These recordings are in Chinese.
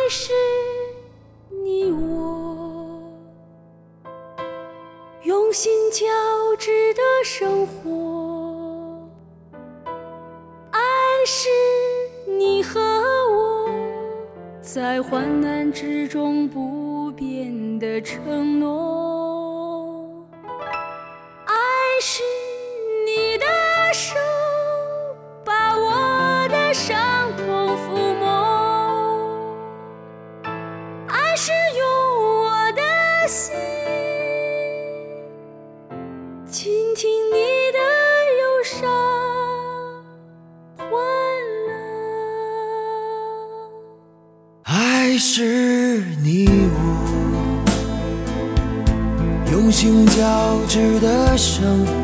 是你我用心交织的生活，爱是你和我在患难之中不变的承诺，爱是你的手把我的伤痛抚摸，爱是用我的心倾听你的忧伤欢乐， 爱是你我用心交织的生活，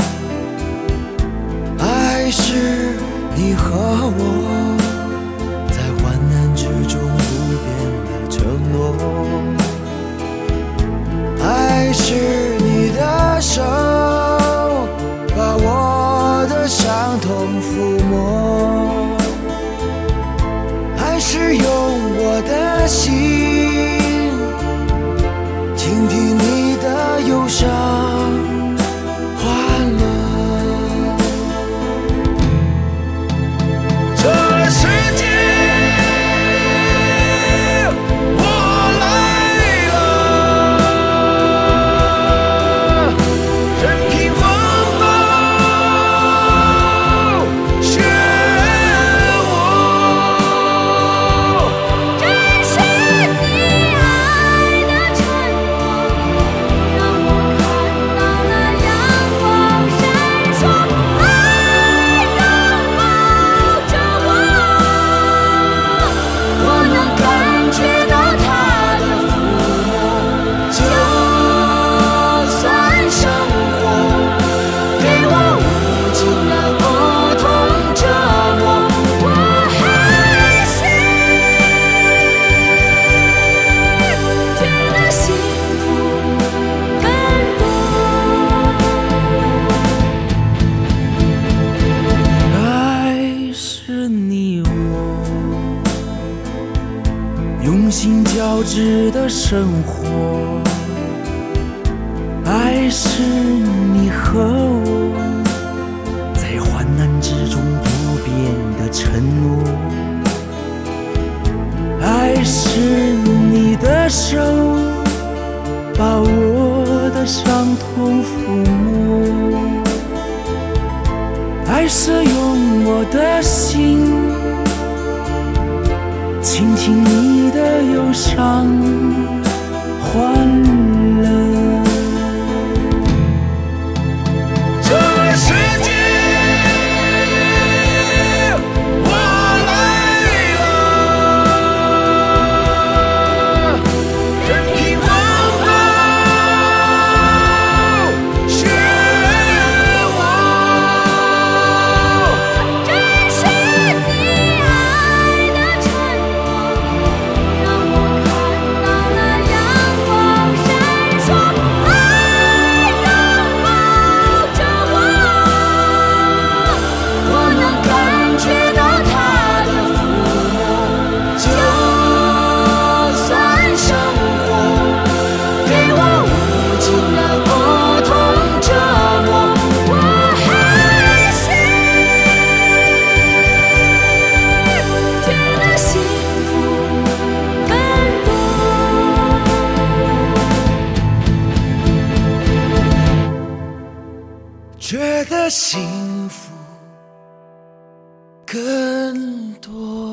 爱是你和我在患难之中不变的承诺，爱是你的手把我的伤痛抚摸，爱是用我的心倾听你的忧伤欢乐。这世界我来了，任凭风暴漩涡， 这是你爱的承诺，让我看到了阳光闪烁，爱拥抱着我，我能感觉到它的抚摸， 就算生活给我无尽的苦痛折磨， 我还是觉得幸福更多。 爱是你我用心交织的生活，爱是你和我在患难之中不变的承诺，爱是你的手把我的伤痛抚摸，爱是用我的心倾听你的忧伤欢乐。这世界我来了，任凭风暴漩涡， 这是你爱的承诺，让我看到了阳光闪烁，爱拥抱着我，我能感觉到它的抚摸， 就算生活给我无尽的苦痛折磨， 我还是觉得幸福更多。 觉得幸福更多。